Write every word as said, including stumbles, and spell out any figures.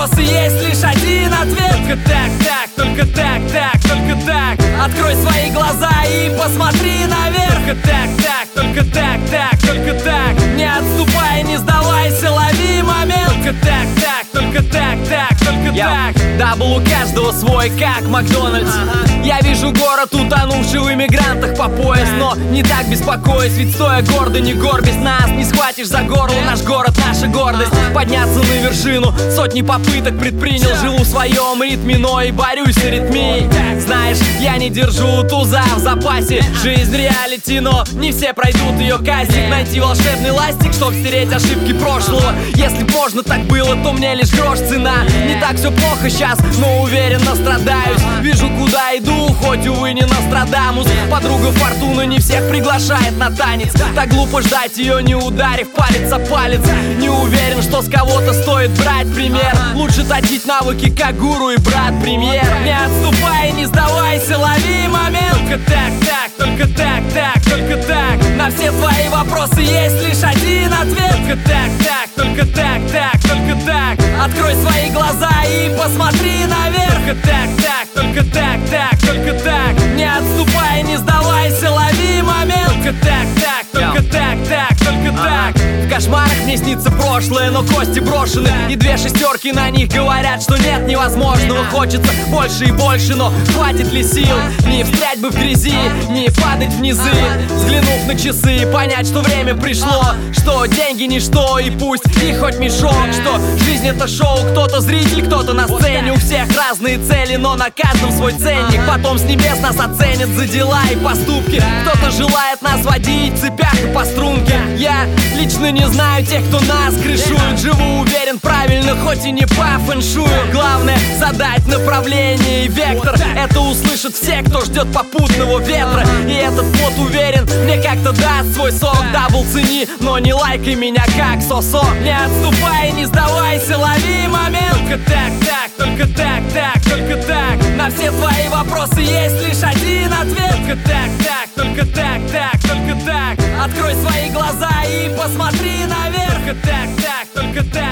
вопросы есть лишь один ответ. Только так, так, только так, так, только так. Открой свои глаза и посмотри наверх. Только так, так, только так, так, только так. Не отступай, не сдавайся, лови момент. Только так, так, только так, так, только так. Дабл у каждого свой, как Макдональдс. ага. Я вижу город, утонувший в иммигрантах по пояс, но не так беспокоюсь, ведь стоя гордо, не горбись, нас не схватишь за горло. Наш город, наша гордость. Подняться на вершину, сотни попыток предпринял. Живу в своем ритме, но и борюсь с аритмией. Знаешь, я не держу туза в запасе. Жизнь реалити, но не все пройдут ее кастинг. Найти волшебный ластик, чтоб стереть ошибки прошлого. Если б можно так было, то мне лишь грош цена. Не так все плохо сейчас, но уверен, настрадаюсь. Вижу, куда иду, хоть, увы, не Нострадамус. Подруга Фортуна не всех приглашает на танец. Так глупо ждать ее, не ударив палец о палец. Не уверен, что с кого-то стоит брать пример. Лучше точить навыки, как гуру и брат-премьер. Не отступай, не сдавайся, лови момент. Только так, так, только так, так, только так. На все твои вопросы есть лишь один ответ. Только так, так, только так, так, только так. Открой свои глаза и посмотри наверх. Только так, так, только так, так, только так. Не отступай, не сдавайся, лови момент. Только так, так, только так, так, только так. В кошмарах мне снится прошлое, но кости брошены. И две шестерки на них говорят, что нет невозможного. Хочется больше и больше, но хватит ли сил? Не встрять бы в грязи, не падать в низы. Взглянув на часы, понять, что время пришло. Что деньги ничто, и пусть их хоть мешок. Что жизнь это шоу, кто-то зритель, кто-то на сцене. У всех разные цели, но на каждом свой ценник. Потом с небес нас оценят за дела и поступки. Кто-то желает нас водить в цепях и по струнке. Я лично не знаю тех, кто нас крышует. Живу уверен правильно, хоть и не по фэншую. Главное задать направление и вектор. Это услышат все, кто ждет попутного ветра. И этот плод, уверен, мне как-то даст свой сок. Дабл цени, но не лайкай меня как сосо. Не отступай, не сдавайся, лови момент. Только так, так, только так, так, только так. На все твои вопросы есть лишь один ответ. Только так, так, только так, так, только так. Открой свои глаза и посмотри наверх. Только так, так, только так.